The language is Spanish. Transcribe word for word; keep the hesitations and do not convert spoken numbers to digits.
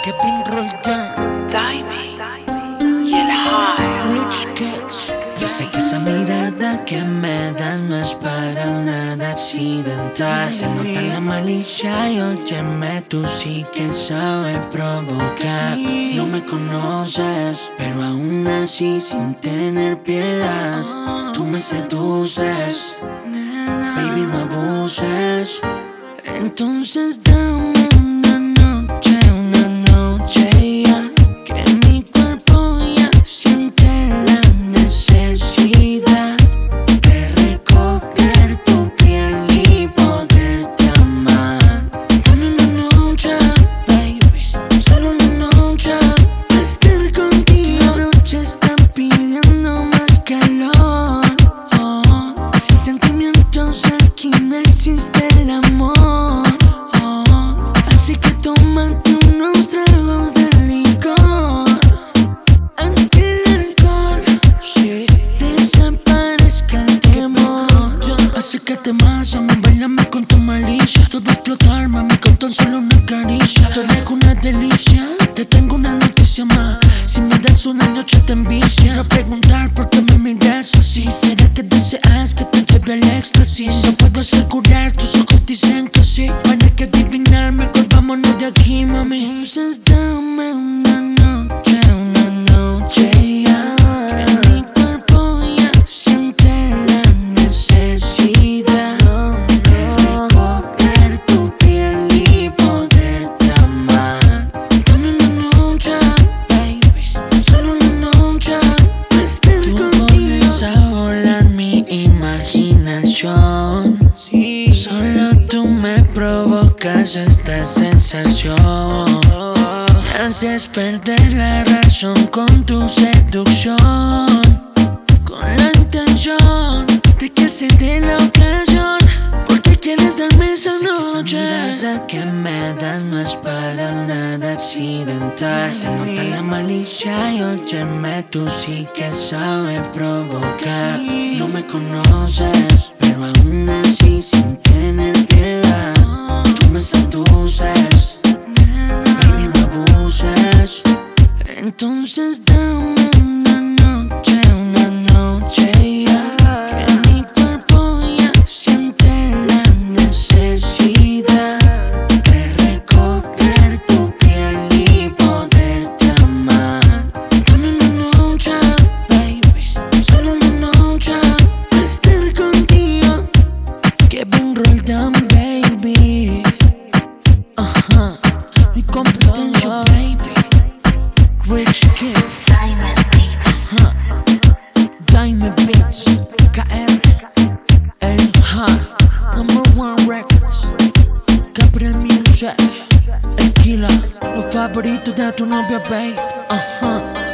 que Pink Roldán, Daimi y el High Rich Kids. Yo sé que esa mirada que me das no es para nada accidental. Se nota la malicia y óyeme, tú sí que sabes provocar. No me conoces, pero aún así sin tener piedad tú me seduces. Baby, no abuses. Entonces dame una noche, una noche ya, que mi cuerpo ya siente la necesidad de recoger tu piel y poderte amar. Dame una noche, baby, solo una noche, para estar contigo. La noche está pidiendo más calor. Oh, sin sentimientos aquí no existe el amor. Así que tómate unos tragos de licor, antes que el alcohol sí desaparezca el temor. Acércate más a mí, bailame con tu malicia. Todo va a explotar, mami, con tan solo una caricia. Te dejo una delicia, te tengo una noticia más. Si me das una noche te envicia. Quiero preguntar por qué me miras así. ¿Será que deseas que te lleve al éxtasis? No puedo asegurar, tus ojos dicen que sí. Para que adivinar, mejor vámonos de aquí, mami. Entonces dame una noche, una noche ya, que mi cuerpo ya siente la necesidad de recoger tu piel y poderte amar. Dame una noche, baby, solo una noche, para estar contigo. Tú pones a volar mi imaginación. Sí, solo tú me provocas esta sensación. Me haces perder la razón con tu seducción, con la intención de que se dé la ocasión. Porque quieres darme esa noche. Esa mirada que me das no es para nada accidental. Se nota la malicia y óyeme, tú sí que sabes provocar. No me conoces, pero aún así sin tener piedad tú me seduces. Baby, no abuses. Entonces dame una noche, una noche ya, que mi cuerpo ya siente la necesidad de recoger tu piel y poderte amar. Dame una noche, baby, solo una noche, para estar contigo. Kevin Roldán, baby. Ajá, mi competencia, baby. Rich Kid, Diamond Beats ajá, Diamond Beats, K R, El High, Number One Records, Gabriel Music, El Killa, los favoritos de tu novia, babe. Ajá.